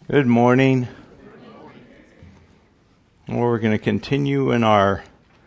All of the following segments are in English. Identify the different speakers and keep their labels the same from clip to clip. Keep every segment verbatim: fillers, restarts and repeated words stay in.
Speaker 1: Good morning. Well, we're going to continue in our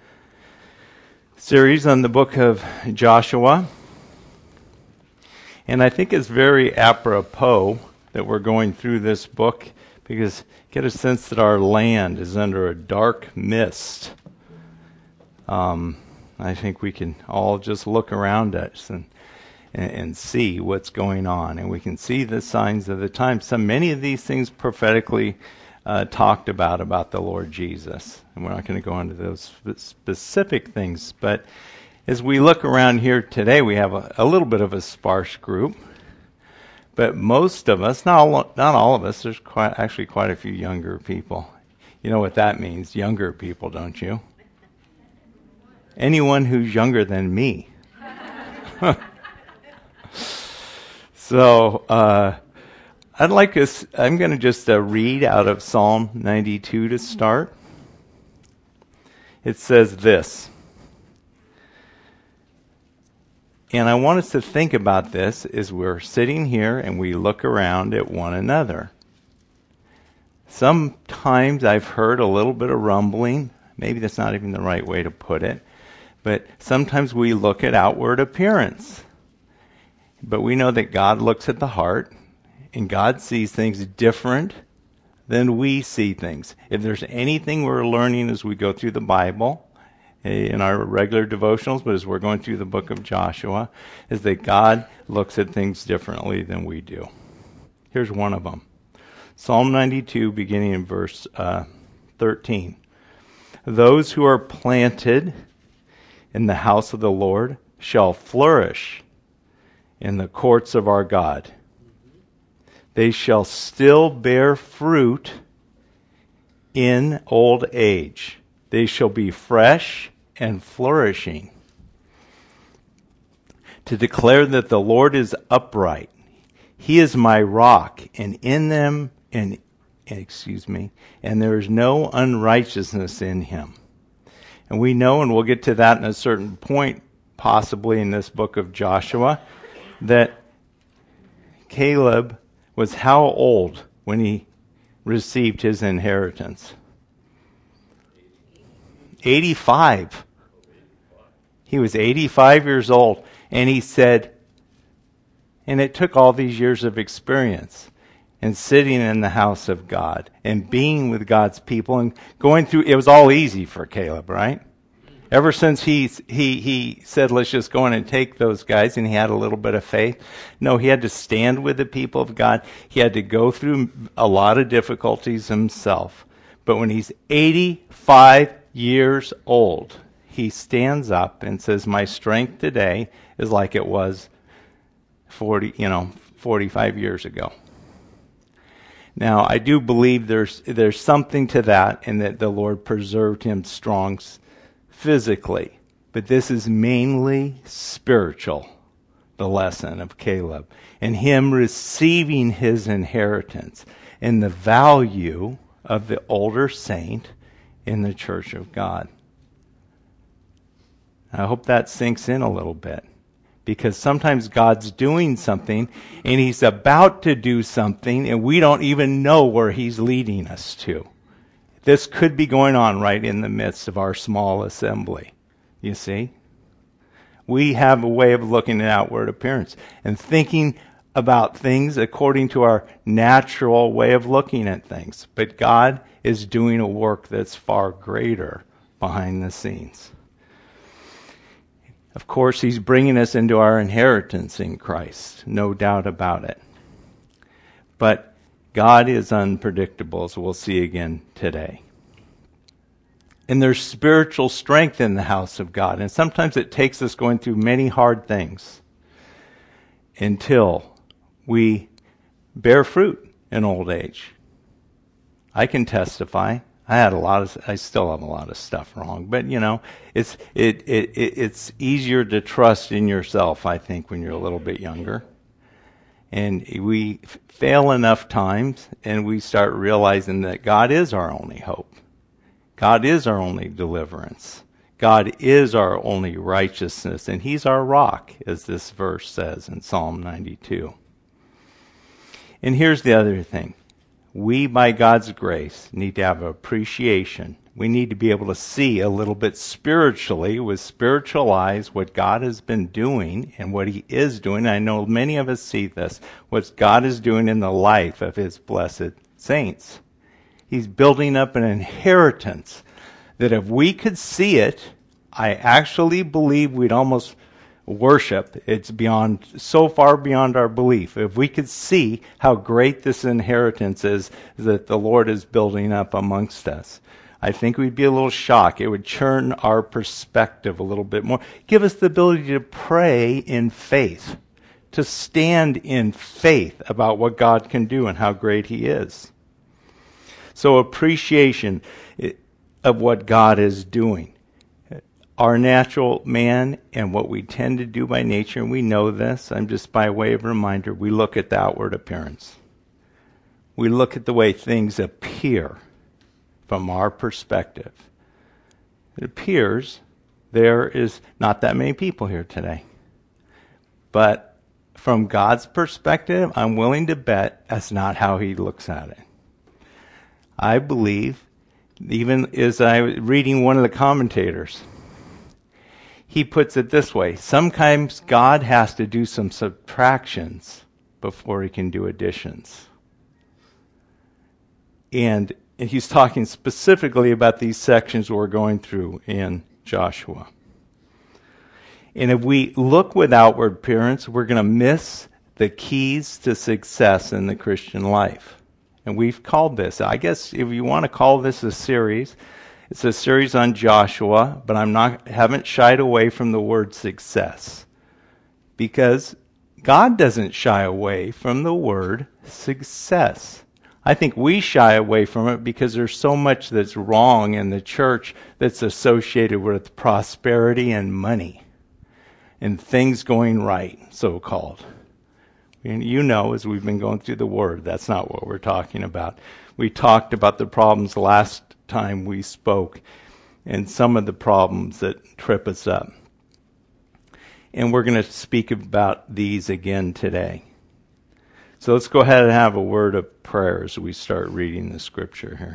Speaker 1: series on the book of Joshua. And I think it's very apropos that we're going through this book because get a sense that our land is under a dark mist. Um, I think we can all just look around us and And, and see what's going on, and we can see the signs of the times. So many of these things prophetically uh, talked about about the Lord Jesus, and we're not going to go into those sp- specific things. But as we look around here today, we have a, a little bit of a sparse group, but most of us, not all, not all of us, there's quite actually quite a few younger people. You know what that means? Younger people, don't you? Anyone who's younger than me. So, uh, I'd like us, I'm going to just uh, read out of Psalm ninety-two to start. It says this, and I want us to think about this as we're sitting here and we look around at one another. Sometimes I've heard a little bit of rumbling, maybe that's not even the right way to put it, but sometimes we look at outward appearance. But we know that God looks at the heart, and God sees things different than we see things. If there's anything we're learning as we go through the Bible, in our regular devotionals, but as we're going through the book of Joshua, is that God looks at things differently than we do. Here's one of them. Psalm ninety-two, beginning in verse uh, thirteen. Those who are planted in the house of the Lord shall flourish in the courts of our God. They shall still bear fruit in old age. They shall be fresh and flourishing. To declare that the Lord is upright. He is my rock, and in them, and excuse me, and there is no unrighteousness in him. And we know, and we'll get to that in a certain point, possibly in this book of Joshua, that Caleb was how old when he received his inheritance? eighty-five. He was eighty-five years old, and he said, and it took all these years of experience and sitting in the house of God and being with God's people and going through, it was all easy for Caleb, right? Ever since he he he said, let's just go in and take those guys, and he had a little bit of faith. No, he had to stand with the people of God. He had to go through a lot of difficulties himself. But when he's eighty-five years old, he stands up and says, my strength today is like it was forty, you know, forty-five years ago. Now, I do believe there's there's something to that, and that the Lord preserved him strong physically, but this is mainly spiritual, the lesson of Caleb, and him receiving his inheritance and the value of the older saint in the church of God. I hope that sinks in a little bit, because sometimes God's doing something and he's about to do something and we don't even know where he's leading us to. This could be going on right in the midst of our small assembly, you see. We have a way of looking at outward appearance and thinking about things according to our natural way of looking at things. But God is doing a work that's far greater behind the scenes. Of course, he's bringing us into our inheritance in Christ, no doubt about it. But God is unpredictable, as we'll see again today. And there's spiritual strength in the house of God. And sometimes it takes us going through many hard things until we bear fruit in old age. I can testify. I had a lot of, I still have a lot of stuff wrong, but you know, it's it, it, it it's easier to trust in yourself, I think, when you're a little bit younger. And we fail enough times, and we start realizing that God is our only hope. God is our only deliverance. God is our only righteousness, and he's our rock, as this verse says in Psalm ninety-two. And here's the other thing. We, by God's grace, need to have appreciation. We need to be able to see a little bit spiritually, with spiritual eyes, what God has been doing and what he is doing. I know many of us see this, what God is doing in the life of his blessed saints. He's building up an inheritance that if we could see it, I actually believe we'd almost worship. It's beyond, so far beyond our belief. If we could see how great this inheritance is that the Lord is building up amongst us, I think we'd be a little shocked. It would turn our perspective a little bit more. Give us the ability to pray in faith, to stand in faith about what God can do and how great he is. So appreciation of what God is doing. Our natural man and what we tend to do by nature, and we know this, I'm just by way of reminder, we look at the outward appearance. We look at the way things appear from our perspective. It appears there is not that many people here today. But from God's perspective, I'm willing to bet that's not how he looks at it. I believe, even as I was reading one of the commentators, he puts it this way: sometimes God has to do some subtractions before he can do additions. And he's talking specifically about these sections we're going through in Joshua. And if we look with outward appearance, we're going to miss the keys to success in the Christian life. And we've called this, I guess if you want to call this a series, it's a series on Joshua, but I'm not haven't shied away from the word success. Because God doesn't shy away from the word success. I think we shy away from it because there's so much that's wrong in the church that's associated with prosperity and money and things going right, so-called. And you know, as we've been going through the Word, that's not what we're talking about. We talked about the problems last time we spoke and some of the problems that trip us up. And we're going to speak about these again today. So let's go ahead and have a word of prayer as we start reading the scripture here.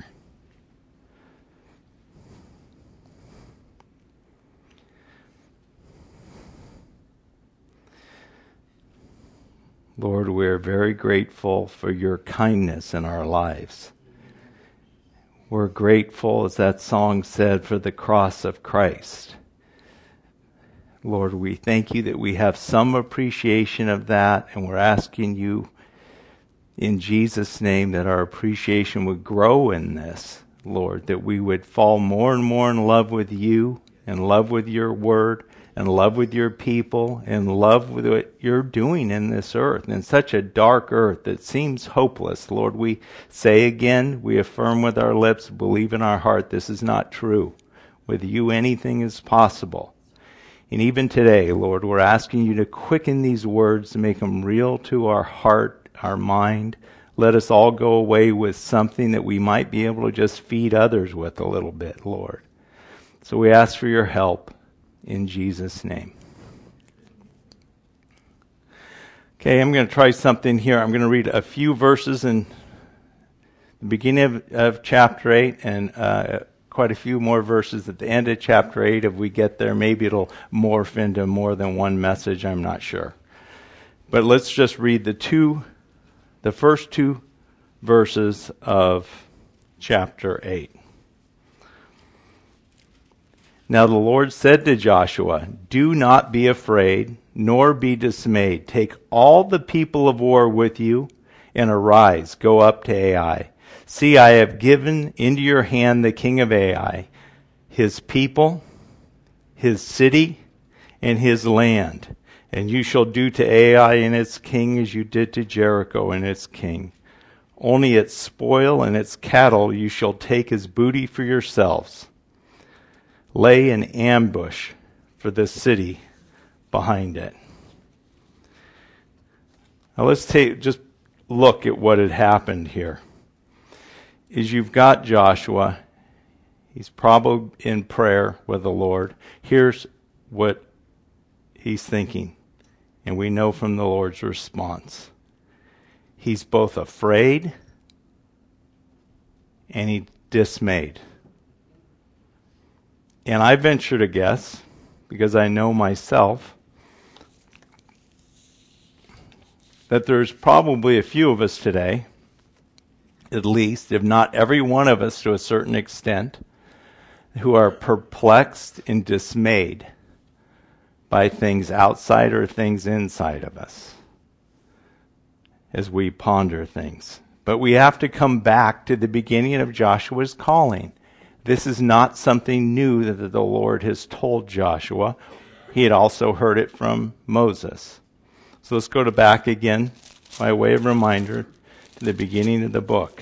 Speaker 1: Lord, we are very grateful for your kindness in our lives. We're grateful, as that song said, for the cross of Christ. Lord, we thank you that we have some appreciation of that, and we're asking you in Jesus' name that our appreciation would grow in this, Lord, that we would fall more and more in love with you, in love with your word, in love with your people, in love with what you're doing in this earth, in such a dark earth that seems hopeless. Lord, we say again, we affirm with our lips, believe in our heart, this is not true. With you, anything is possible. And even today, Lord, we're asking you to quicken these words to make them real to our heart, our mind. Let us all go away with something that we might be able to just feed others with a little bit, Lord. So we ask for your help in Jesus' name. Okay, I'm going to try something here. I'm going to read a few verses in the beginning of, of chapter eight and uh, quite a few more verses at the end of chapter eight. If we get there, maybe it'll morph into more than one message. I'm not sure. But let's just read the two The first two verses of chapter eight. Now the Lord said to Joshua, "Do not be afraid, nor be dismayed. Take all the people of war with you, and arise, go up to Ai. See, I have given into your hand the king of Ai, his people, his city, and his land. And you shall do to Ai and its king as you did to Jericho and its king. Only its spoil and its cattle you shall take as booty for yourselves. Lay an ambush for this city behind it." Now let's take just look at what had happened here. Is you've got Joshua. He's probably in prayer with the Lord. Here's what he's thinking. And we know from the Lord's response. He's both afraid and he dismayed. And I venture to guess, because I know myself, that there's probably a few of us today, at least, if not every one of us to a certain extent, who are perplexed and dismayed by things outside or things inside of us as we ponder things. But we have to come back to the beginning of Joshua's calling. This is not something new that the Lord has told Joshua. He had also heard it from Moses. So let's go to back again, by way of reminder, to the beginning of the book.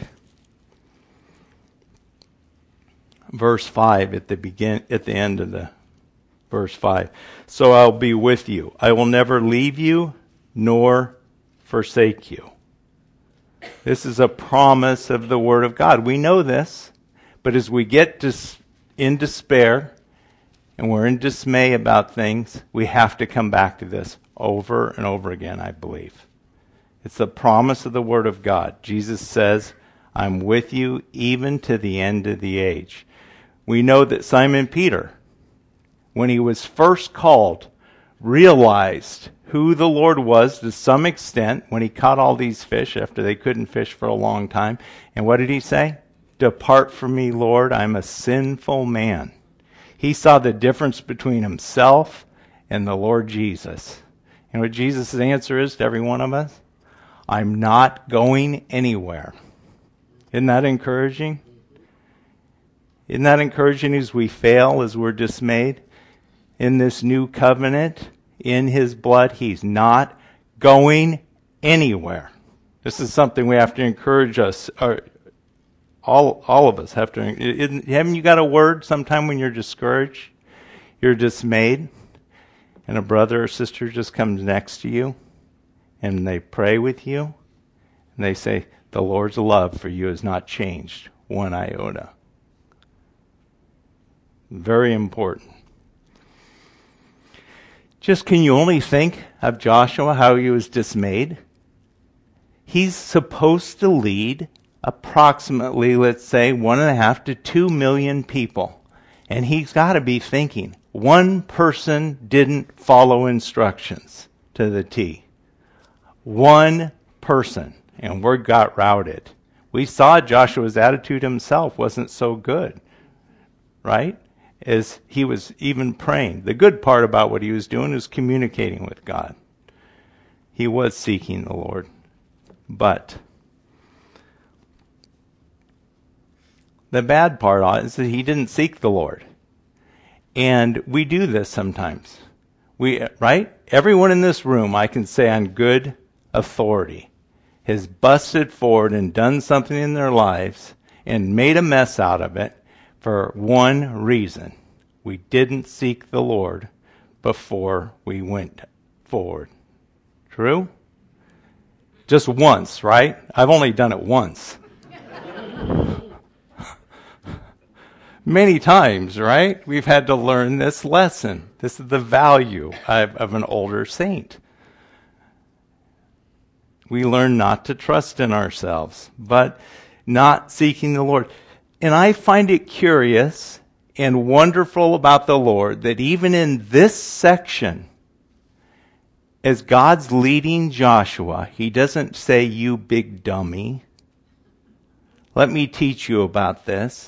Speaker 1: Verse five at the begin at the end of the verse five. So I'll be with you. I will never leave you nor forsake you. This is a promise of the Word of God. We know this, but as we get dis- in despair and we're in dismay about things, we have to come back to this over and over again, I believe. It's the promise of the Word of God. Jesus says, I'm with you even to the end of the age. We know that Simon Peter, when he was first called, realized who the Lord was to some extent when he caught all these fish after they couldn't fish for a long time. And what did he say? Depart from me, Lord, I'm a sinful man. He saw the difference between himself and the Lord Jesus. And what Jesus' answer is to every one of us? I'm not going anywhere. Isn't that encouraging? Isn't that encouraging as we fail, as we're dismayed? In this new covenant, in his blood, he's not going anywhere. This is something we have to encourage us, or all all of us have to. Haven't you got a word sometime when you're discouraged, you're dismayed, and a brother or sister just comes next to you, and they pray with you, and they say, the Lord's love for you has not changed one iota. Very important. Just can you only think of Joshua, how he was dismayed? He's supposed to lead approximately, let's say, one and a half to two million people. And he's got to be thinking, one person didn't follow instructions to the T. One person. And word got routed. We saw Joshua's attitude himself wasn't so good. Right? As he was even praying. The good part about what he was doing is communicating with God. He was seeking the Lord. But the bad part is that he didn't seek the Lord. And we do this sometimes. We, right? Everyone in this room, I can say on good authority, has busted forward and done something in their lives and made a mess out of it for one reason. We didn't seek the Lord before we went forward. True? Just once, right? I've only done it once. Many times, right? We've had to learn this lesson. This is the value of, of an older saint. We learn not to trust in ourselves, but not seeking the Lord. And I find it curious and wonderful about the Lord that even in this section, as God's leading Joshua, he doesn't say, you big dummy. Let me teach you about this.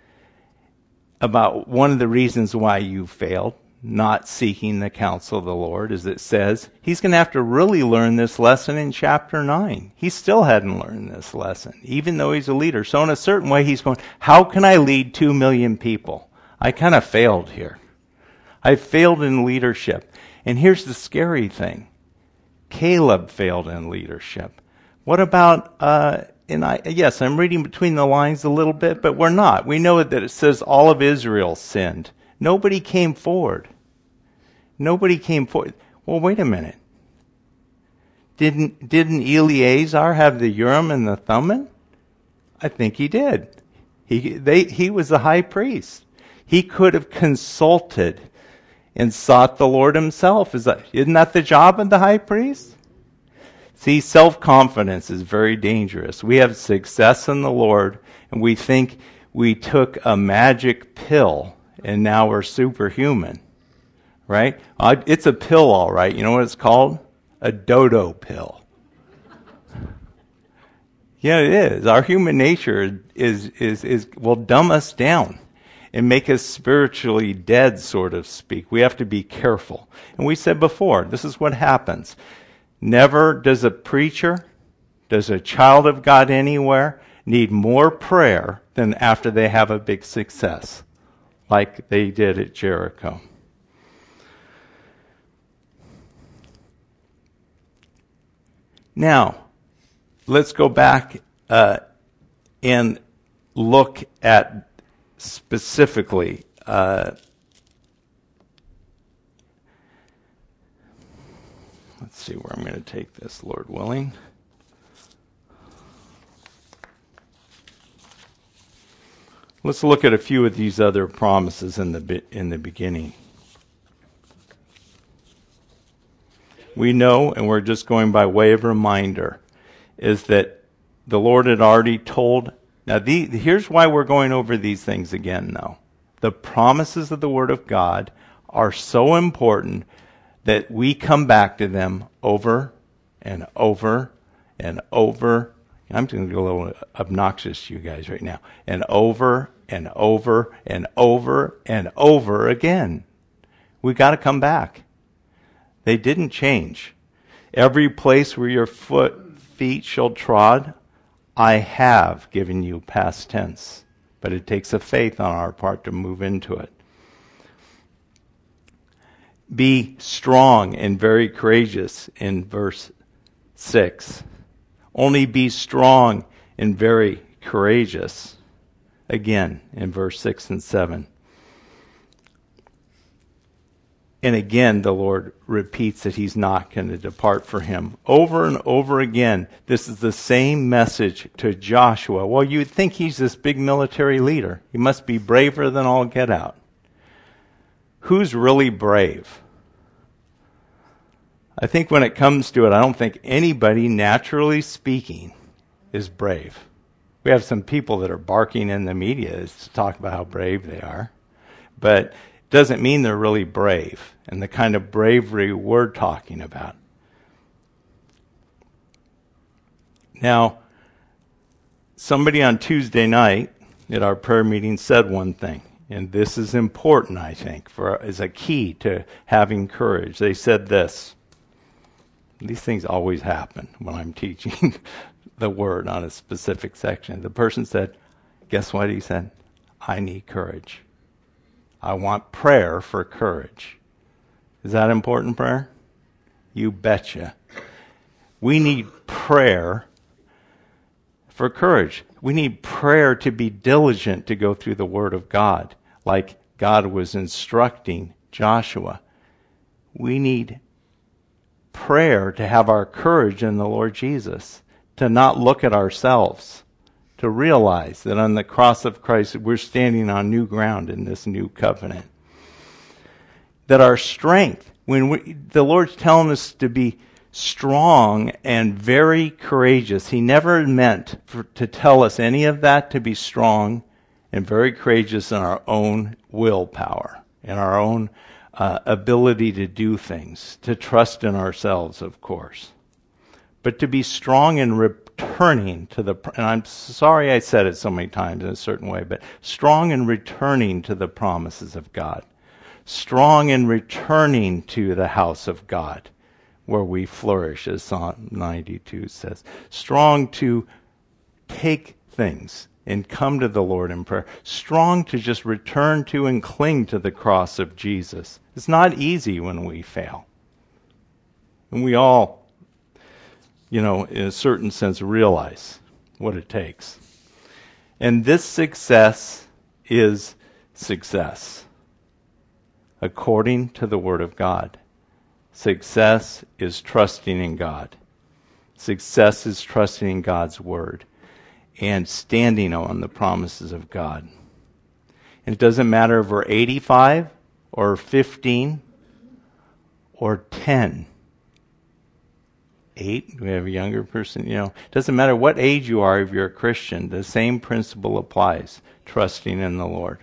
Speaker 1: About one of the reasons why you failed, not seeking the counsel of the Lord, as it says, he's going to have to really learn this lesson in chapter nine. He still hadn't learned this lesson, even though he's a leader. So in a certain way, he's going, how can I lead two million people? I kind of failed here. I failed in leadership. And here's the scary thing. Caleb failed in leadership. What about, uh, and I, yes, I'm reading between the lines a little bit, but we're not. We know that it says all of Israel sinned. Nobody came forward. Nobody came forward. Well, wait a minute. Didn't, didn't Eleazar have the Urim and the Thummim? I think he did. He, they, he was the high priest. He could have consulted and sought the Lord himself. Is that, isn't that the job of the high priest? See, self-confidence is very dangerous. We have success in the Lord, And we think we took a magic pill and now we're superhuman, right? Uh, it's a pill, all right. You know what it's called? A dodo pill. Yeah, it is. Our human nature is, is, is, will dumb us down and make us spiritually dead, so to speak. We have to be careful. And we said before, this is what happens. Never does a preacher, does a child of God anywhere need more prayer than after they have a big success, like they did at Jericho. Now, let's go back uh, and look at specifically uh, let's see where I'm going to take this, Lord willing. Let's look at a few of these other promises in the in the beginning. We know, and we're just going by way of reminder, is that the Lord had already told. Now, the, here's why we're going over these things again, though. The promises of the Word of God are so important that we come back to them over and over and over. I'm going to get a little obnoxious to you guys right now. And over and over and over and over again. We got to come back. They didn't change. Every place where your foot, feet shall trod, I have given you, past tense. But it takes a faith on our part to move into it. Be strong and very courageous in verse six. Only be strong and very courageous. Again, in verse six and seven. And again, the Lord repeats that he's not going to depart from him. Over and over again, this is the same message to Joshua. Well, you'd think he's this big military leader. He must be braver than all get out. Who's really brave? I think when it comes to it, I don't think anybody, naturally speaking, is brave. We have some people that are barking in the media to talk about how brave they are. But it doesn't mean they're really brave and the kind of bravery we're talking about. Now, somebody on Tuesday night at our prayer meeting said one thing, and this is important, I think, for as a key to having courage. They said this. These things always happen when I'm teaching the word on a specific section. The person said, guess what he said? I need courage. I want prayer for courage. Is that important prayer? You betcha. We need prayer for courage. We need prayer to be diligent to go through the Word of God, like God was instructing Joshua. We need prayer to have our courage in the Lord Jesus, to not look at ourselves, to realize that on the cross of Christ we're standing on new ground in this new covenant. That our strength, when we, the Lord's telling us to be strong and very courageous, he never meant for, to tell us any of that to be strong and very courageous in our own willpower, in our own uh, ability to do things, to trust in ourselves, of course. But to be strong and returning to the, and I'm sorry I said it so many times in a certain way, but strong and returning to the promises of God. Strong and returning to the house of God, where we flourish, as Psalm ninety-two says. Strong to take things and come to the Lord in prayer. Strong to just return to and cling to the cross of Jesus. It's not easy when we fail. And we all, you know, in a certain sense, realize what it takes. And this success is success, according to the Word of God. Success is trusting in God. Success is trusting in God's Word and standing on the promises of God. And it doesn't matter if we're eighty-five or fifteen or ten. eight. We have a younger person. You know, it doesn't matter what age you are if you're a Christian. The same principle applies, trusting in the Lord.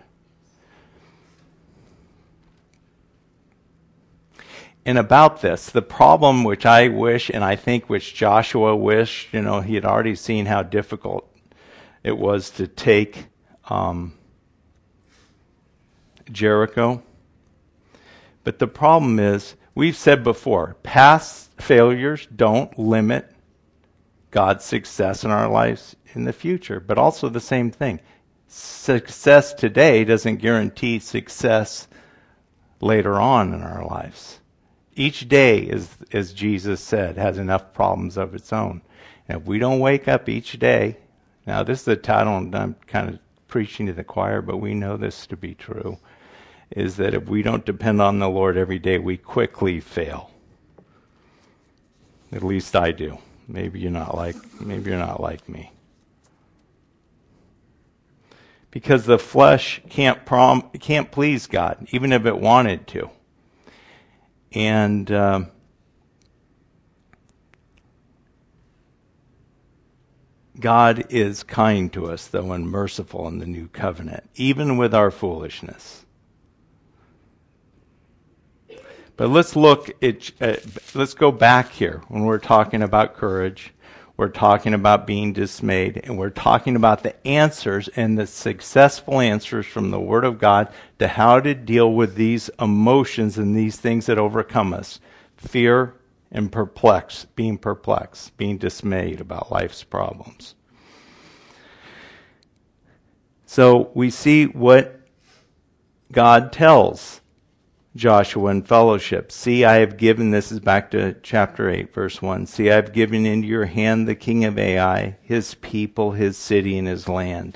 Speaker 1: And about this, the problem which I wish, and I think which Joshua wished, you know, he had already seen how difficult it was to take um, Jericho. But the problem is, we've said before, past failures don't limit God's success in our lives in the future. But also the same thing. Success today doesn't guarantee success later on in our lives. Each day, as, as Jesus said, has enough problems of its own. And if we don't wake up each day, now this is a title, and I'm kind of preaching to the choir, but we know this to be true, is that if we don't depend on the Lord every day, we quickly fail. At least I do. Maybe you're not like, maybe you're not like me. Because the flesh can't prom, can't please God, even if it wanted to. And um, God is kind to us, though, and merciful in the new covenant, even with our foolishness. But let's look at, uh, let's go back here when we're talking about courage. We're talking about being dismayed, and we're talking about the answers and the successful answers from the Word of God to how to deal with these emotions and these things that overcome us. Fear and perplex, being perplexed, being dismayed about life's problems. So we see what God tells Joshua in fellowship. See, I have given, this is back to chapter eight, verse one. See, I have given into your hand the king of Ai, his people, his city, and his land.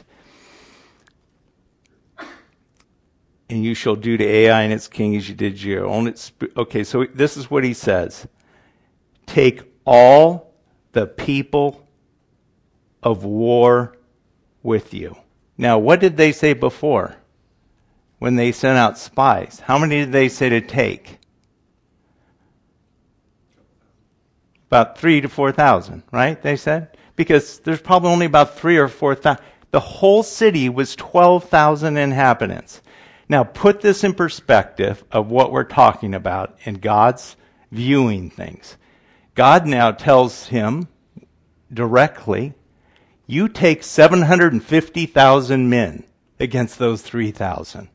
Speaker 1: And you shall do to Ai and its king as you did to your own. Okay, so this is what he says. Take all the people of war with you. Now, what did they say before? When they sent out spies, how many did they say to take? About three to four thousand, right? They said? Because there's probably only about three or four thousand. The whole city was twelve thousand inhabitants. Now put this in perspective of what we're talking about in God's viewing things. God now tells him directly, you take seven hundred fifty thousand men against those three thousand.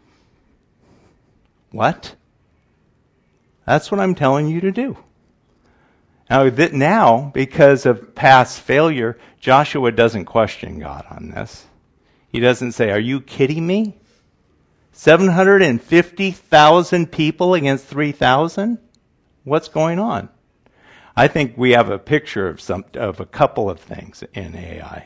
Speaker 1: What? That's what I'm telling you to do. Now, that now, because of past failure, Joshua doesn't question God on this. He doesn't say, are you kidding me? seven hundred fifty thousand people against three thousand? What's going on? I think we have a picture of some of a couple of things in Ai.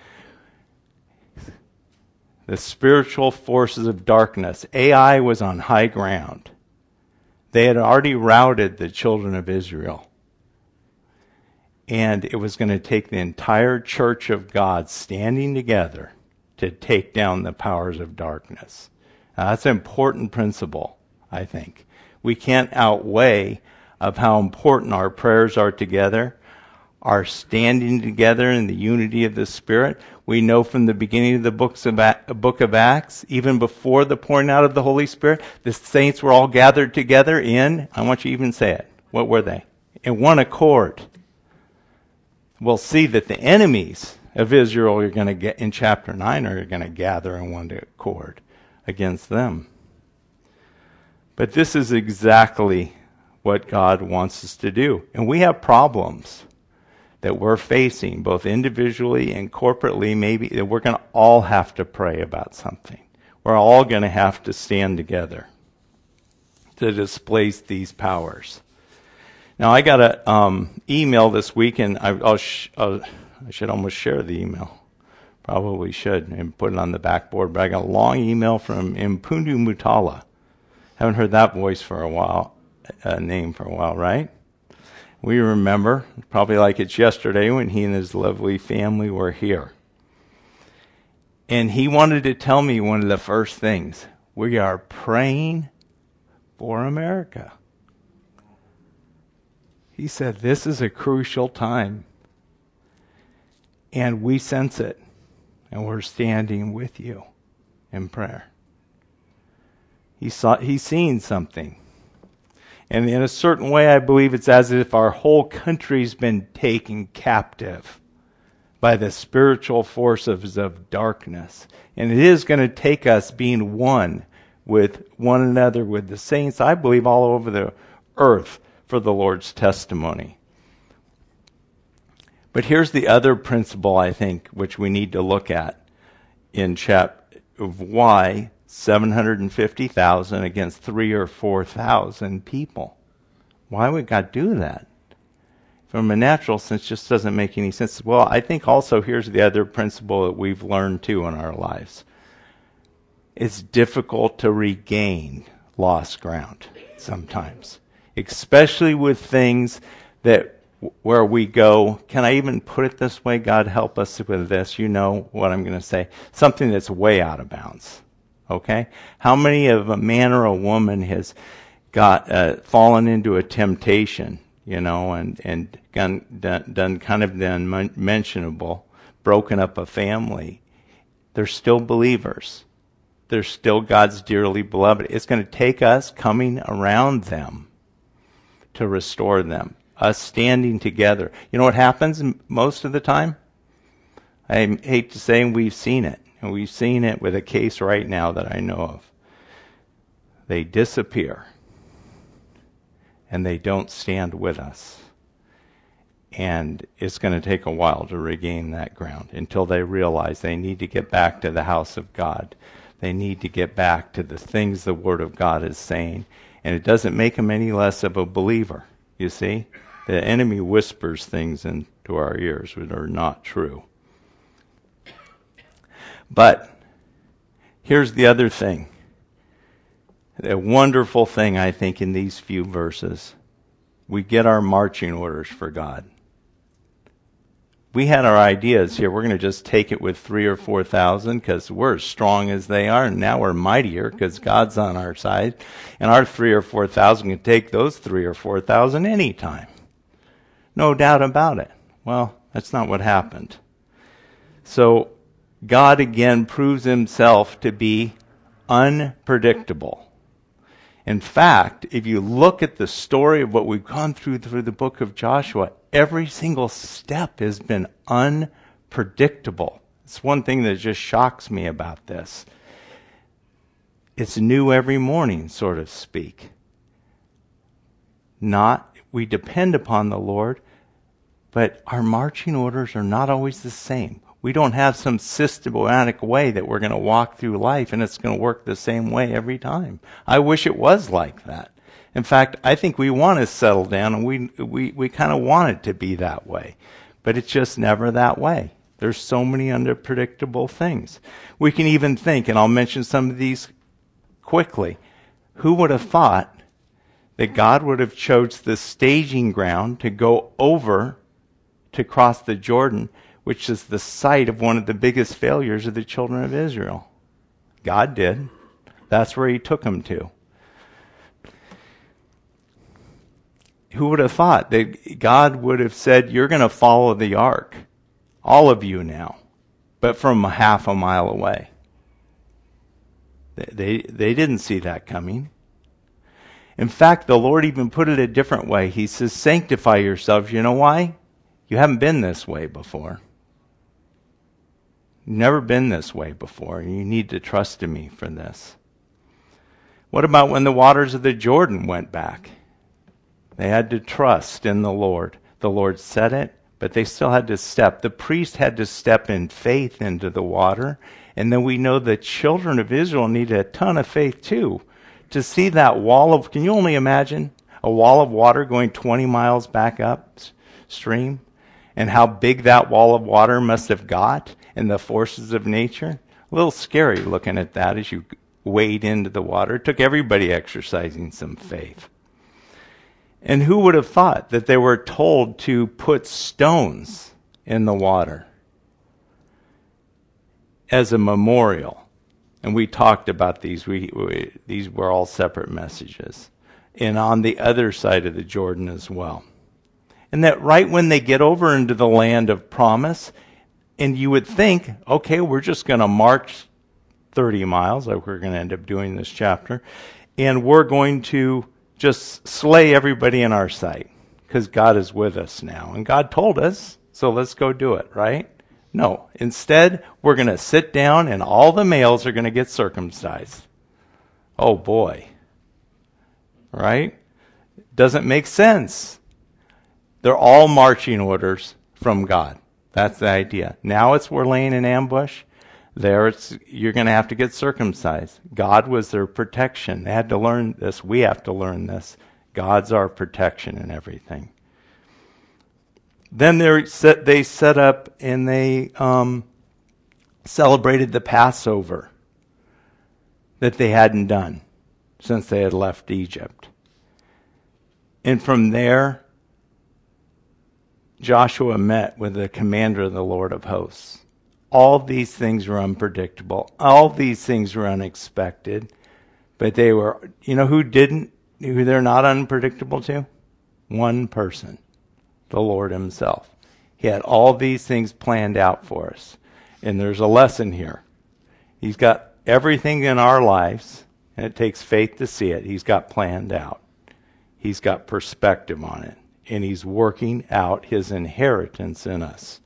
Speaker 1: The spiritual forces of darkness. Ai was on high ground. They had already routed the children of Israel. And it was going to take the entire church of God standing together to take down the powers of darkness. Now, that's an important principle, I think. We can't outweigh of how important our prayers are together, our standing together in the unity of the Spirit. We know from the beginning of the books of A- book of Acts, even before the pouring out of the Holy Spirit, the saints were all gathered together in, I want you to even say it, what were they? In one accord. We'll see that the enemies of Israel are going to get, in chapter nine, are going to gather in one accord against them. But this is exactly what God wants us to do. And we have problems that we're facing, both individually and corporately, maybe, that we're going to all have to pray about something. We're all going to have to stand together to displace these powers. Now, I got an um, email this week, and I, I'll sh- I'll, I should almost share the email. Probably should, and put it on the backboard. But I got a long email from Mpundu Mutala. Haven't heard that voice for a while, uh, name for a while, right? We remember, probably like it's yesterday, when he and his lovely family were here. And he wanted to tell me one of the first things. We are praying for America. He said, this is a crucial time. And we sense it. And we're standing with you in prayer. He saw, he's seen something. And in a certain way, I believe it's as if our whole country's been taken captive by the spiritual forces of darkness. And it is going to take us being one with one another, with the saints, I believe, all over the earth for the Lord's testimony. But here's the other principle, I think, which we need to look at in chapter of why seven hundred fifty thousand against three or four thousand people. Why would God do that? From a natural sense, just doesn't make any sense. Well, I think also here's the other principle that we've learned too in our lives. It's difficult to regain lost ground sometimes, especially with things that where we go, can I even put it this way? God help us with this. You know what I'm going to say. Something that's way out of bounds. Okay? How many of a man or a woman has got uh, fallen into a temptation, you know, and, and done, done, done kind of the unmentionable, broken up a family? They're still believers. They're still God's dearly beloved. It's going to take us coming around them to restore them. Us standing together. You know what happens most of the time? I hate to say we've seen it. And we've seen it with a case right now that I know of. They disappear. And they don't stand with us. And it's going to take a while to regain that ground until they realize they need to get back to the house of God. They need to get back to the things the Word of God is saying. And it doesn't make them any less of a believer, you see? The enemy whispers things into our ears that are not true. But here's the other thing. A wonderful thing, I think, in these few verses. We get our marching orders for God. We had our ideas here. We're going to just take it with three or four thousand because we're as strong as they are, and now we're mightier because God's on our side. And our three or four thousand can take those three or four thousand anytime. No doubt about it. Well, that's not what happened. So God again proves himself to be unpredictable. In fact, if you look at the story of what we've gone through through the book of Joshua, every single step has been unpredictable. It's one thing that just shocks me about this. It's new every morning, so to speak. Not, we depend upon the Lord, but our marching orders are not always the same. We don't have some systematic way that we're going to walk through life and it's going to work the same way every time. I wish it was like that. In fact, I think we want to settle down and we we, we kind of want it to be that way. But it's just never that way. There's so many unpredictable things. We can even think, and I'll mention some of these quickly. Who would have thought that God would have chose the staging ground to go over to cross the Jordan, which is the site of one of the biggest failures of the children of Israel? God did. That's where he took them to. Who would have thought that God would have said, you're going to follow the ark, all of you now, but from a half a mile away? They, they, they didn't see that coming. In fact, the Lord even put it a different way. He says, sanctify yourselves. You know why? You haven't been this way before. You've never been this way before. You need to trust in me for this. What about when the waters of the Jordan went back? They had to trust in the Lord. The Lord said it, but they still had to step. The priest had to step in faith into the water. And then we know the children of Israel needed a ton of faith too. To see that wall of, can you only imagine a wall of water going twenty miles back upstream? And how big that wall of water must have got in the forces of nature? A little scary looking at that as you wade into the water. It took everybody exercising some faith. And who would have thought that they were told to put stones in the water as a memorial? And we talked about these. We, we these were all separate messages. And on the other side of the Jordan as well. And that right when they get over into the land of promise, and you would think, okay, we're just going to march thirty miles, like we're going to end up doing this chapter, and we're going to just slay everybody in our sight, because God is with us now. And God told us, so let's go do it, right? No. Instead, we're going to sit down and all the males are going to get circumcised. Oh boy. Right? Doesn't make sense. They're all marching orders from God. That's the idea. Now it's we're laying in ambush. There it's you're going to have to get circumcised. God was their protection. They had to learn this. We have to learn this. God's our protection and everything. Then they set, they set up and they um, celebrated the Passover that they hadn't done since they had left Egypt. And from there, Joshua met with the commander of the Lord of hosts. All these things were unpredictable. All these things were unexpected. But they were, you know who didn't, who they're not unpredictable to? One person. The Lord himself. He had all these things planned out for us. And there's a lesson here. He's got everything in our lives, and it takes faith to see it. He's got planned out. He's got perspective on it. And he's working out his inheritance in us.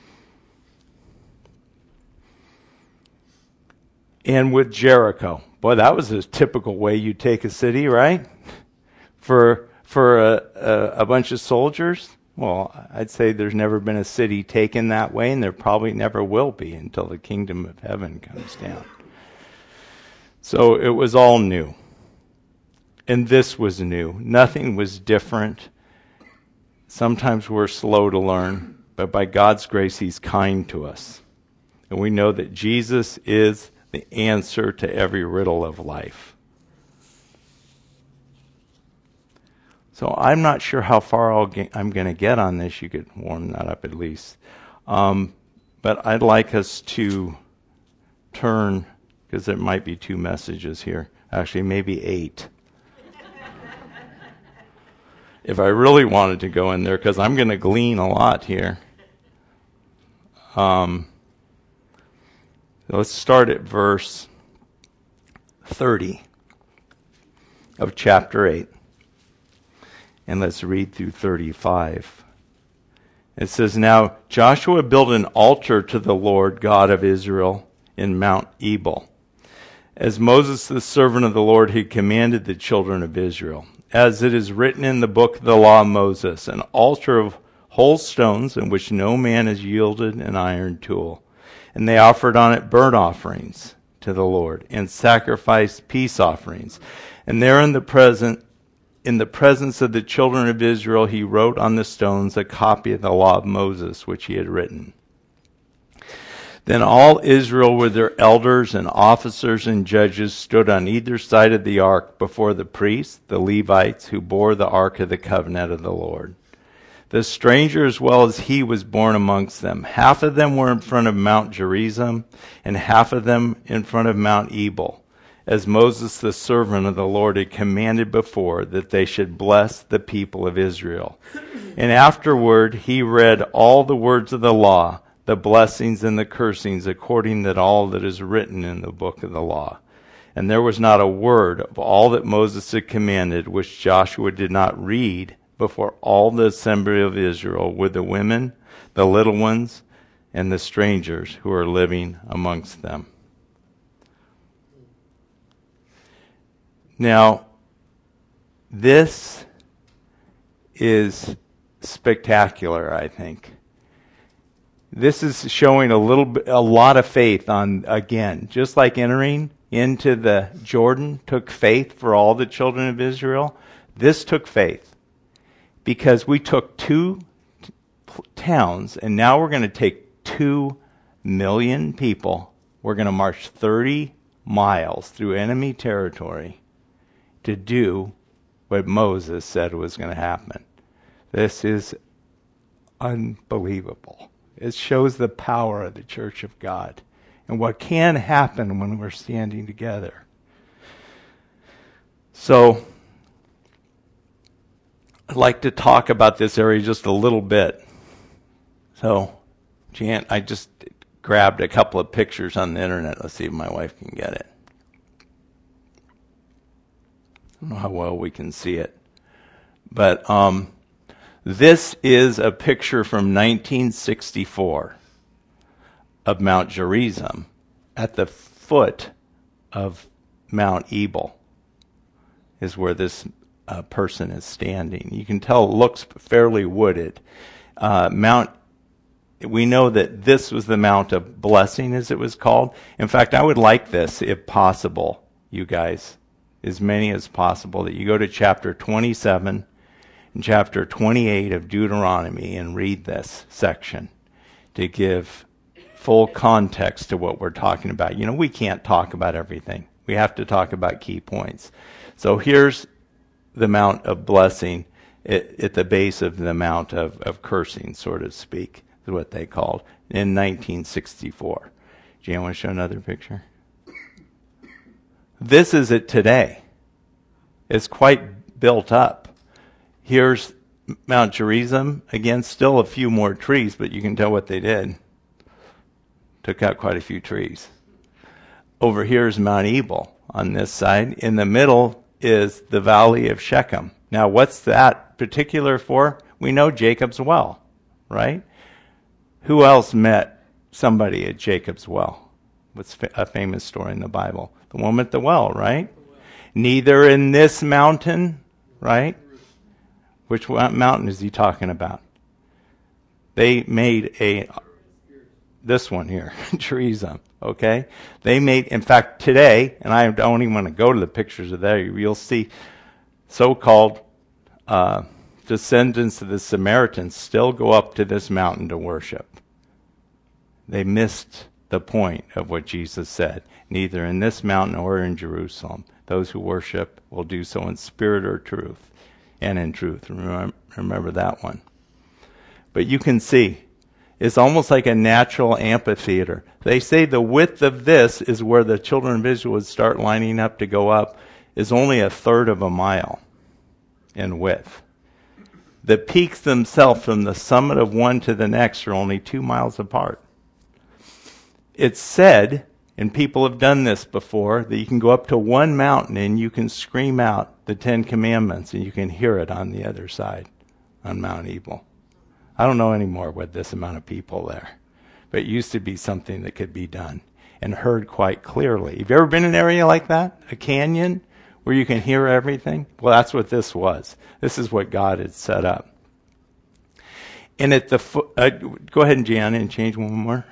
Speaker 1: And with Jericho. Boy, that was a typical way you take a city, right? For, for a, a, a bunch of soldiers. Well, I'd say there's never been a city taken that way, and there probably never will be until the kingdom of heaven comes down. So it was all new. And this was new. Nothing was different. Sometimes we're slow to learn, but by God's grace, he's kind to us. And we know that Jesus is the answer to every riddle of life. So I'm not sure how far I'll get, I'm going to get on this. You could warm that up at least. Um, but I'd like us to turn, because there might be two messages here. Actually, maybe eight. If I really wanted to go in there, because I'm going to glean a lot here. Um, let's start at verse thirty of chapter eight. And let's read through thirty-five. It says, Now Joshua built an altar to the Lord God of Israel in Mount Ebal, as Moses the servant of the Lord had commanded the children of Israel. As it is written in the book of the law of Moses, an altar of whole stones in which no man has yielded an iron tool. And they offered on it burnt offerings to the Lord and sacrificed peace offerings. And there in the present In the presence of the children of Israel, he wrote on the stones a copy of the law of Moses, which he had written. Then all Israel with their elders and officers and judges stood on either side of the ark before the priests, the Levites, who bore the ark of the covenant of the Lord. The stranger as well as he was born amongst them. Half of them were in front of Mount Gerizim, and half of them in front of Mount Ebal, as Moses the servant of the Lord had commanded before, that they should bless the people of Israel. And afterward he read all the words of the law, the blessings and the cursings, according to all that is written in the book of the law. And there was not a word of all that Moses had commanded which Joshua did not read before all the assembly of Israel, with the women, the little ones, and the strangers who are living amongst them. Now, this is spectacular, I think. This is showing a little bit, a lot of faith on, again, just like entering into the Jordan took faith for all the children of Israel. This took faith because we took two t- towns, and now we're going to take two million people. We're going to march thirty miles through enemy territory to do what Moses said was going to happen. This is unbelievable. It shows the power of the church of God and what can happen when we're standing together. So, I'd like to talk about this area just a little bit. So, Jan, I just grabbed a couple of pictures on the internet. Let's see if my wife can get it. I don't know how well we can see it. But um, this is a picture from nineteen sixty-four of Mount Gerizim at the foot of Mount Ebal is where this uh, person is standing. You can tell it looks fairly wooded. Uh, Mount, we know that this was the Mount of Blessing, as it was called. In fact, I would like this, if possible, you guys, as many as possible, that you go to chapter twenty-seven and chapter twenty-eight of Deuteronomy and read this section to give full context to what we're talking about. You know, we can't talk about everything. We have to talk about key points. So here's the Mount of Blessing at, at the base of the Mount of, of Cursing, so to speak, is what they called, in nineteen sixty-four. Jan, want to show another picture? This is it today. It's quite built up. Here's Mount Gerizim. Again, still a few more trees, but you can tell what they did. Took out quite a few trees. Over here is Mount Ebal on this side. In the middle is the Valley of Shechem. Now, what's that particular for? We know Jacob's well, right? Who else met somebody at Jacob's well? What's a famous story in the Bible? The woman at the well, right? Neither in this mountain, right? Which mountain is he talking about? They made a... This one here, Gerizim, okay? They made, in fact, today, and I don't even want to go to the pictures of that, you'll see so-called uh, descendants of the Samaritans still go up to this mountain to worship. They missed the point of what Jesus said. Neither in this mountain or in Jerusalem. Those who worship will do so in spirit or truth, and in truth. Remember, remember that one. But you can see, it's almost like a natural amphitheater. They say the width of this is where the children of Israel would start lining up to go up, is only a third of a mile in width. The peaks themselves from the summit of one to the next are only two miles apart. It's said, and people have done this before, that you can go up to one mountain and you can scream out the Ten Commandments and you can hear it on the other side, on Mount Ebal. I don't know anymore with this amount of people there, but it used to be something that could be done and heard quite clearly. Have you ever been in an area like that? A canyon where you can hear everything? Well, that's what this was. This is what God had set up. And at the foot, uh, go ahead and Gianna and change one more.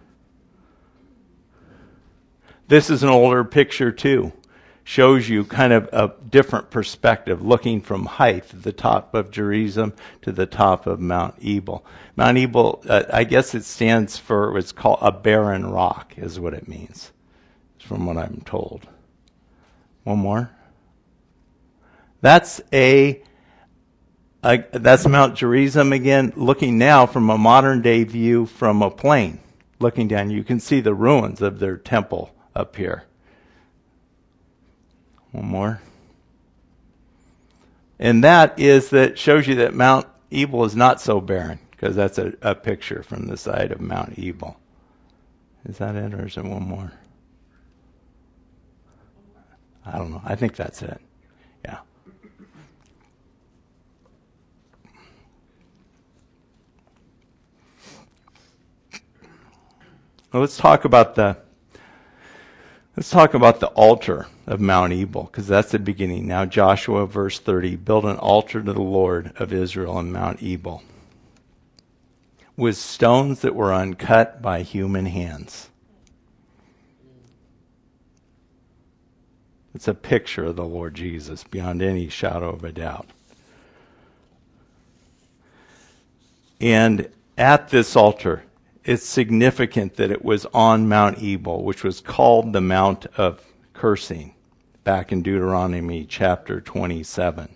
Speaker 1: This is an older picture too. Shows you kind of a different perspective, looking from height at the top of Gerizim to the top of Mount Ebal. Mount Ebal, uh, I guess it stands for, it's called a barren rock, is what it means, from what I'm told. One more. That's a, a that's Mount Gerizim again, looking now from a modern day view from a plane. Looking down, you can see the ruins of their temple up here. One more. And that is that shows you that Mount Ebal is not so barren, because that's a, a picture from the side of Mount Ebal. Is that it, or is there one more? I don't know. I think that's it. Yeah. Well, let's talk about the Let's talk about the altar of Mount Ebal, because that's the beginning. Now Joshua, verse thirty, build an altar to the Lord of Israel on Mount Ebal with stones that were uncut by human hands. It's a picture of the Lord Jesus beyond any shadow of a doubt. And at this altar, it's significant that it was on Mount Ebal, which was called the Mount of Cursing, back in Deuteronomy chapter twenty-seven.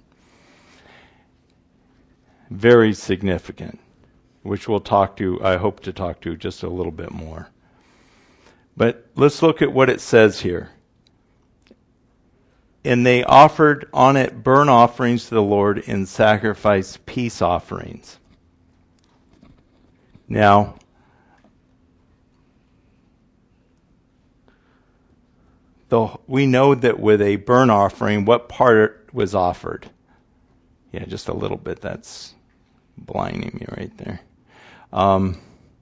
Speaker 1: Very significant, which we'll talk to, I hope to talk to just a little bit more. But let's look at what it says here. And they offered on it burnt offerings to the Lord and sacrificed peace offerings. Now, the, we know that with a burnt offering, what part was offered? Yeah, just a little bit. That's blinding me right there. Um,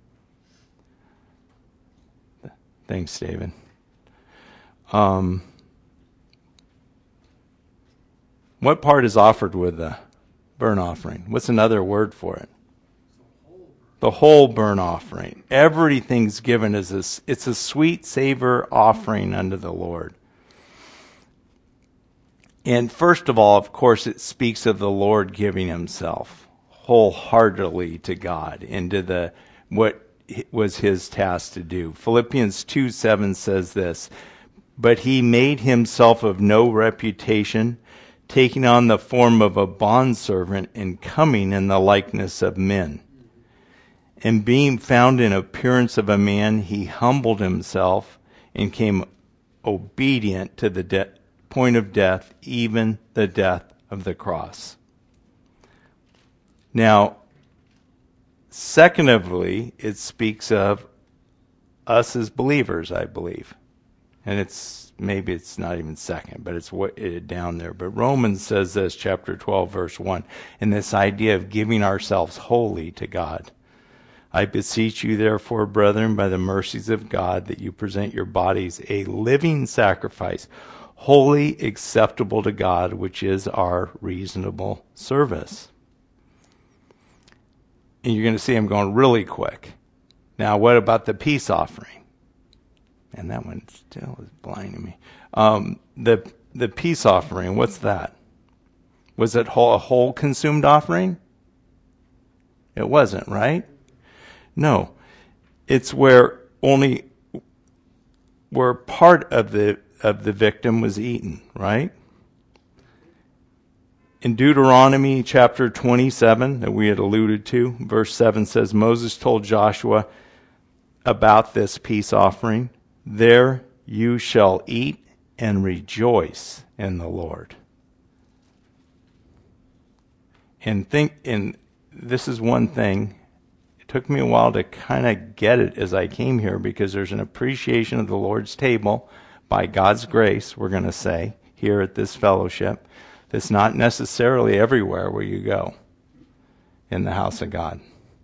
Speaker 1: thanks, David. Um, what part is offered with the burnt offering? What's another word for it? The whole burnt offering. Everything's given as a, it's a sweet savor offering unto the Lord. And first of all, of course, it speaks of the Lord giving himself wholeheartedly to God into the what was his task to do. Philippians two seven says this, "But he made himself of no reputation, taking on the form of a bondservant and coming in the likeness of men. And being found in appearance of a man, he humbled himself and came obedient to the de- point of death, even the death of the cross." Now, secondly, it speaks of us as believers, I believe. And it's maybe it's not even second, but it's what it down there. But Romans says this, chapter twelve, verse one, and this idea of giving ourselves wholly to God. "I beseech you, therefore, brethren, by the mercies of God, that you present your bodies a living sacrifice, wholly acceptable to God, which is our reasonable service." And you're going to see I'm going really quick. Now, what about the peace offering? And that one still is blinding me. Um, the the peace offering, what's that? Was it whole, a whole consumed offering? It wasn't, right? No. It's where only where part of the of the victim was eaten, right? In Deuteronomy chapter twenty-seven, that we had alluded to, verse seven says, Moses told Joshua about this peace offering. "There you shall eat and rejoice in the Lord." And think, and this is one thing, it took me a while to kind of get it as I came here, because there's an appreciation of the Lord's table by God's grace, we're going to say, here at this fellowship, that's not necessarily everywhere where you go in the house of God.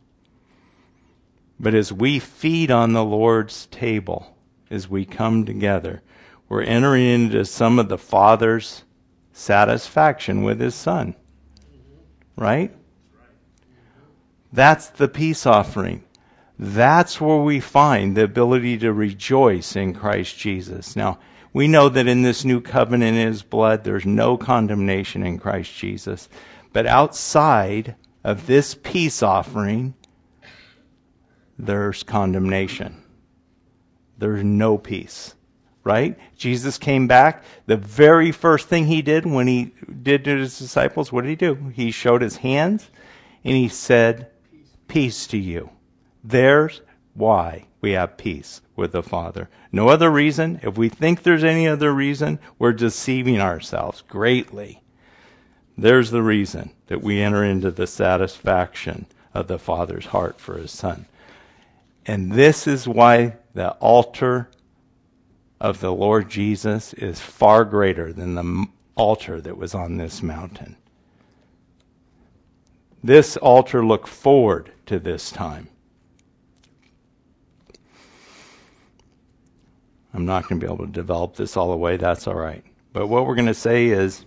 Speaker 1: But as we feed on the Lord's table, as we come together, we're entering into some of the Father's satisfaction with his Son. Right? That's the peace offering. That's where we find the ability to rejoice in Christ Jesus. Now, we know that in this new covenant in his blood, there's no condemnation in Christ Jesus. But outside of this peace offering, there's condemnation. There's no peace. Right? Jesus came back. The very first thing he did when he did to his disciples, what did he do? He showed his hands and he said, "Peace to you." There's why we have peace with the Father. No other reason. If we think there's any other reason, we're deceiving ourselves greatly. There's the reason that we enter into the satisfaction of the Father's heart for his Son. And this is why the altar of the Lord Jesus is far greater than the altar that was on this mountain. This altar looked forward to this time. I'm not going to be able to develop this all the way. That's all right. But what we're going to say is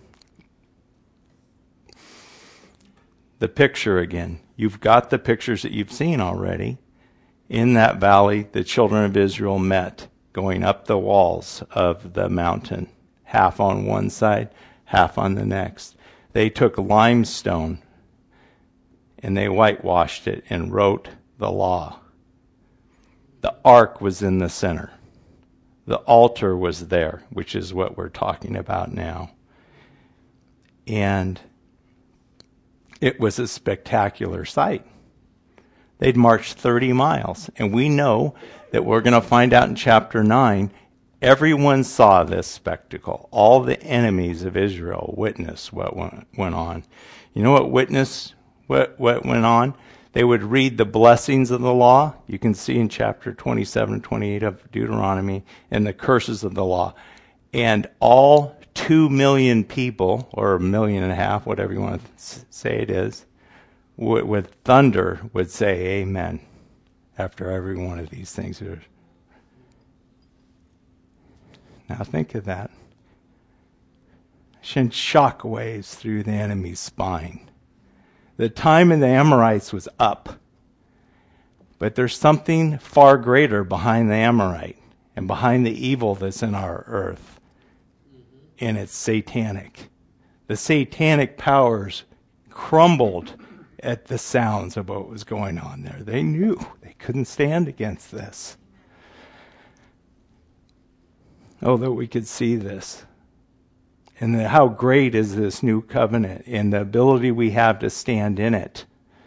Speaker 1: the picture again. You've got the pictures that you've seen already. In that valley, the children of Israel met, going up the walls of the mountain, half on one side, half on the next. They took limestone and they whitewashed it and wrote the law. The ark was in the center. The altar was there, which is what we're talking about now. And it was a spectacular sight. They'd marched thirty miles. And we know that we're going to find out in chapter nine, Everyone saw this spectacle. All the enemies of Israel witnessed what went, went on. You know what witness what, what went on? They would read the blessings of the law. You can see in chapter twenty-seven and twenty-eight of Deuteronomy, and the curses of the law. And all two million people, or a million and a half, whatever you want to say it is, w- with thunder would say amen after every one of these things. Now think of that. Send shockwaves through the enemy's spine. The time in the Amorites was up. But there's something far greater behind the Amorite and behind the evil that's in our earth. Mm-hmm. And it's satanic. The satanic powers crumbled at the sounds of what was going on there. They knew they couldn't stand against this. Oh, that we could see this. And the, how great is this new covenant and the ability we have to stand in it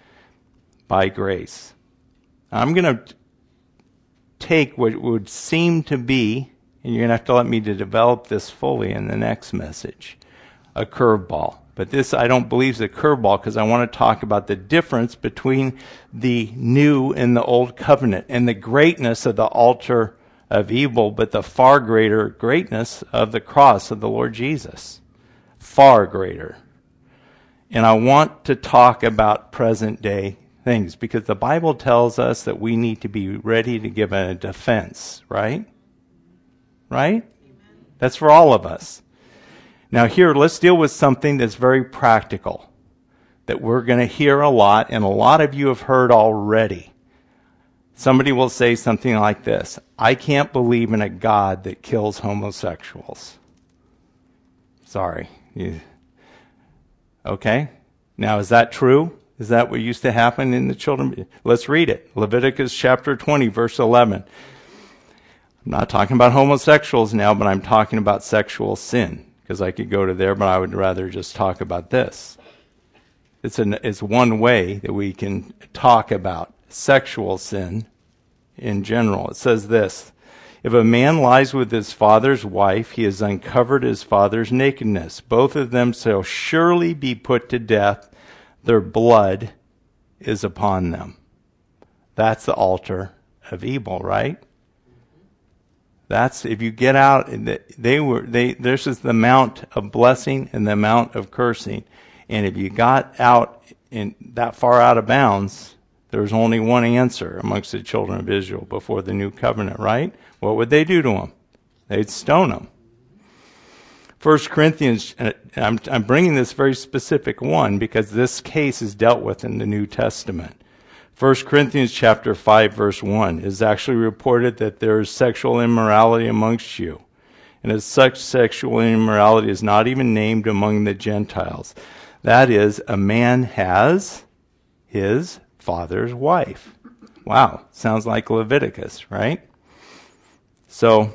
Speaker 1: by grace. I'm going to take what would seem to be, and you're going to have to let me to develop this fully in the next message, a curveball. But this I don't believe is a curveball because I want to talk about the difference between the new and the old covenant and the greatness of the altar of evil, but the far greater greatness of the cross of the Lord Jesus. Far greater. And I want to talk about present day things because the Bible tells us that we need to be ready to give a defense, right? Right? That's for all of us. Now here, let's deal with something that's very practical, that we're going to hear a lot, and a lot of you have heard already. Somebody will say something like this: I can't believe in a God that kills homosexuals. Sorry. You, okay? Now, is that true? Is that what used to happen in the children? Let's read it. Leviticus chapter twenty, verse eleven. I'm not talking about homosexuals now, but I'm talking about sexual sin, because I could go to there, but I would rather just talk about this. It's, an, it's one way that we can talk about sexual sin in general. It says this: if a man lies with his father's wife, he has uncovered his father's nakedness. Both of them shall surely be put to death. Their blood is upon them. That's the altar of evil, right? That's, if you get out, they were, they, this is the amount of blessing and the amount of cursing. And if you got out in that far out of bounds, there was only one answer amongst the children of Israel before the new covenant, right? What would they do to them? They'd stone them. First Corinthians, and I'm, I'm bringing this very specific one because this case is dealt with in the New Testament. First Corinthians chapter five, verse one is actually reported that there is sexual immorality amongst you. And as such, sexual immorality is not even named among the Gentiles. That is, a man has his father's wife. Wow, sounds like Leviticus, right? So,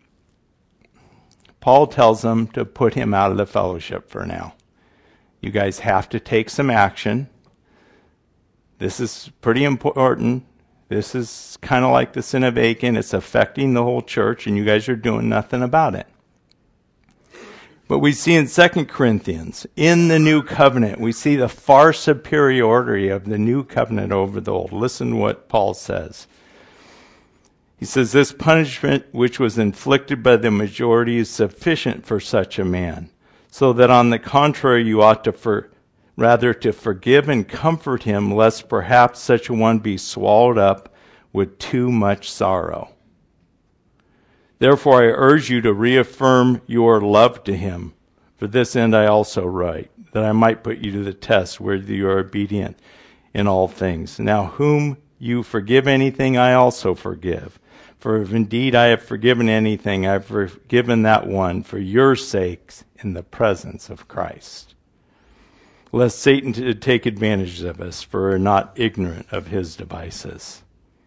Speaker 1: Paul tells them to put him out of the fellowship for now. You guys have to take some action. This is pretty important. This is kind of like the sin of Achan. It's affecting the whole church, and you guys are doing nothing about it. But we see in Second Corinthians, in the new covenant, we see the far superiority of the new covenant over the old. Listen to what Paul says. He says, this punishment which was inflicted by the majority is sufficient for such a man, so that on the contrary you ought to for, rather to forgive and comfort him, lest perhaps such a one be swallowed up with too much sorrow. Therefore I urge you to reaffirm your love to him. For this end I also write, that I might put you to the test whether you are obedient in all things. Now whom you forgive anything, I also forgive. For if indeed I have forgiven anything, I have forgiven that one for your sakes in the presence of Christ. Lest Satan to take advantage of us, for we are not ignorant of his devices.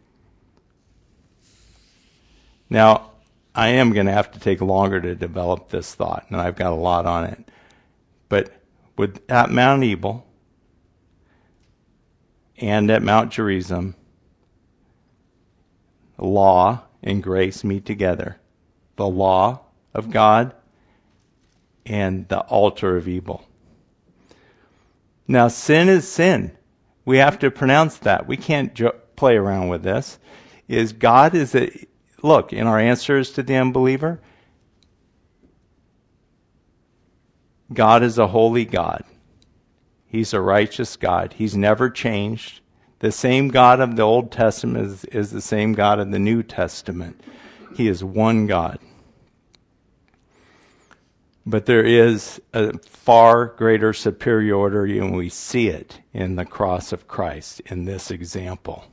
Speaker 1: Now, I am going to have to take longer to develop this thought, and I've got a lot on it. But with, at Mount Ebal and at Mount Gerizim, law and grace meet together. the law of God and the altar of evil. Now, sin is sin. We have to pronounce that. We can't jo- play around with this. Is God is a look in our answers to the unbeliever? God is a holy God. He's a righteous God. He's never changed. The same God of the Old Testament is, is the same God of the New Testament. He is one God. But there is a far greater superiority, and we see it in the cross of Christ in this example.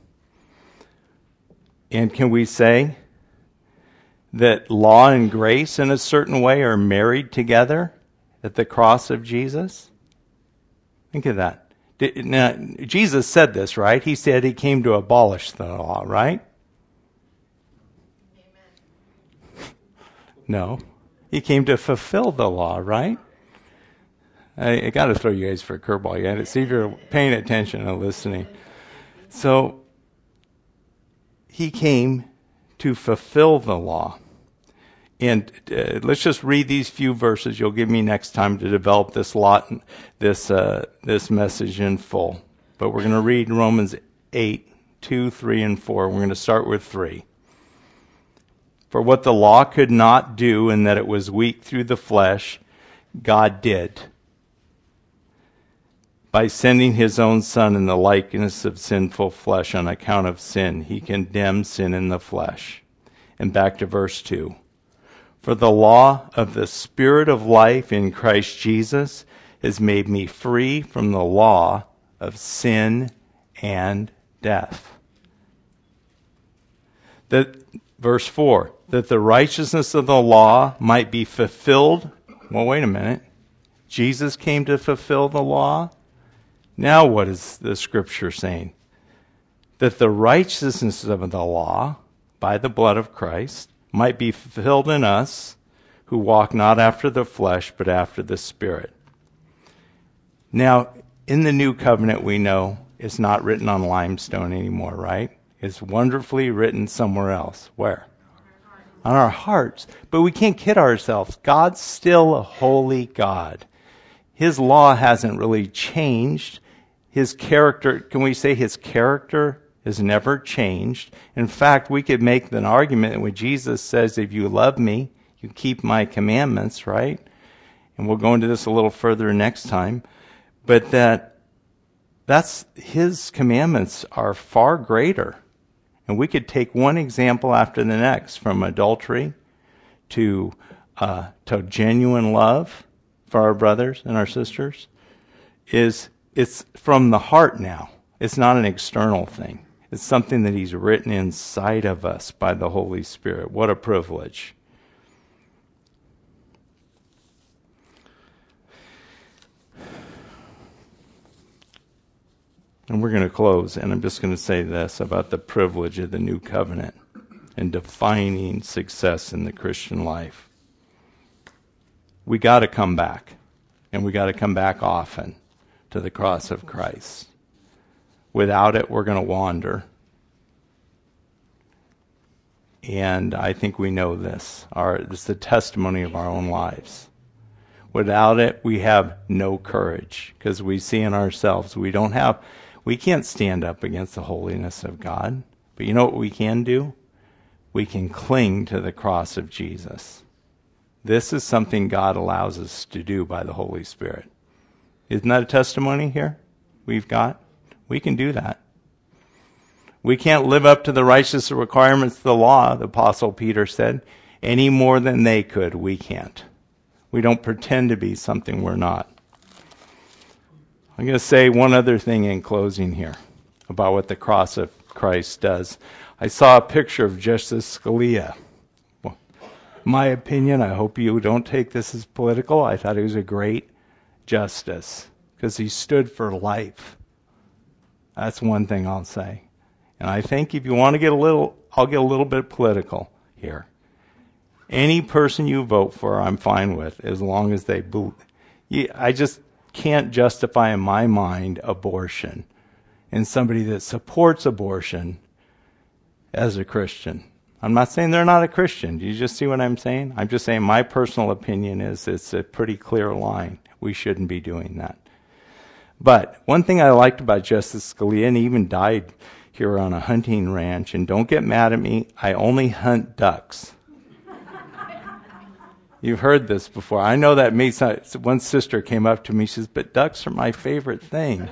Speaker 1: And can we say that law and grace in a certain way are married together at the cross of Jesus? Think of that. Now, Jesus said this, right? He said he came to abolish the law, right? Amen. No. He came to fulfill the law, right? I, I got to throw you guys for a curveball. You got to see if you're paying attention and listening. So, he came to fulfill the law. And uh, let's just read these few verses. You'll give me next time to develop this lot, this uh, this message in full. But we're going to read Romans eight, two, three, and four. We're going to start with three. For what the law could not do, in that it was weak through the flesh, God did, by sending his own Son in the likeness of sinful flesh on account of sin. He condemned sin in the flesh. And back to verse two. For the law of the Spirit of life in Christ Jesus has made me free from the law of sin and death. That, verse four, that the righteousness of the law might be fulfilled. Well, wait a minute. Jesus came to fulfill the law? Now what is the scripture saying? That the righteousness of the law, by the blood of Christ, might be fulfilled in us who walk not after the flesh, but after the Spirit. Now, in the new covenant, we know it's not written on limestone anymore, right? It's wonderfully written somewhere else. Where? On our hearts. But we can't kid ourselves. God's still a holy God. His law hasn't really changed. His character, can we say his character has never changed? In fact, we could make an argument when Jesus says, if you love me, you keep my commandments, right? And we'll go into this a little further next time. But that that's his commandments are far greater. And we could take one example after the next, from adultery to uh, to genuine love for our brothers and our sisters. Is it's from the heart now. It's not an external thing. It's something that he's written inside of us by the Holy Spirit. What a privilege. And we're going to close, and I'm just going to say this about the privilege of the new covenant and defining success in the Christian life. We got to come back, and we got to come back often to the cross of Christ. Without it, we're going to wander. And I think we know this. Our, it's the testimony of our own lives. Without it, we have no courage, because we see in ourselves we don't have, we can't stand up against the holiness of God. But you know what we can do? We can cling to the cross of Jesus. This is something God allows us to do by the Holy Spirit. Isn't that a testimony here we've got? We can do that. We can't live up to the righteous requirements of the law, the Apostle Peter said, any more than they could. We can't. We don't pretend to be something we're not. I'm going to say one other thing in closing here about what the cross of Christ does. I saw a picture of Justice Scalia. Well, my opinion, I hope you don't take this as political. I thought he was a great justice because he stood for life. That's one thing I'll say. And I think if you want to get a little, I'll get a little bit political here. Any person you vote for, I'm fine with, as long as they believe. I just can't justify in my mind abortion and somebody that supports abortion as a Christian. I'm not saying they're not a Christian. Do you just see what I'm saying? I'm just saying my personal opinion is it's a pretty clear line. We shouldn't be doing that. But one thing I liked about Justice Scalia, and he even died here on a hunting ranch, and don't get mad at me, I only hunt ducks. You've heard this before. I know that me. One sister came up to me, she says, but ducks are my favorite thing.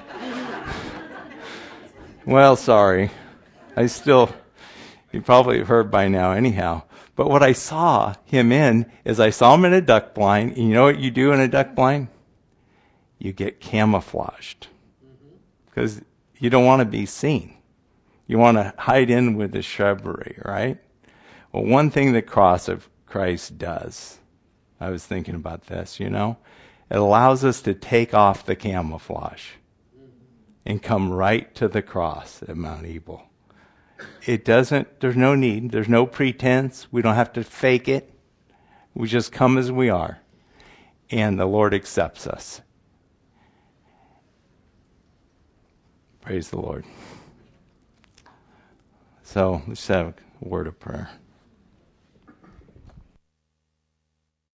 Speaker 1: Well, sorry. I still, you probably have heard by now anyhow. But what I saw him in is I saw him in a duck blind. And you know what you do in a duck blind? You get camouflaged. Because you don't want to be seen. You want to hide in with the shrubbery, right? Well, one thing the cross of Christ does, I was thinking about this, you know, it allows us to take off the camouflage and come right to the cross at Mount Ebal. It doesn't, there's no need, there's no pretense, we don't have to fake it. We just come as we are, and the Lord accepts us. Praise the Lord. So let's have a word of prayer.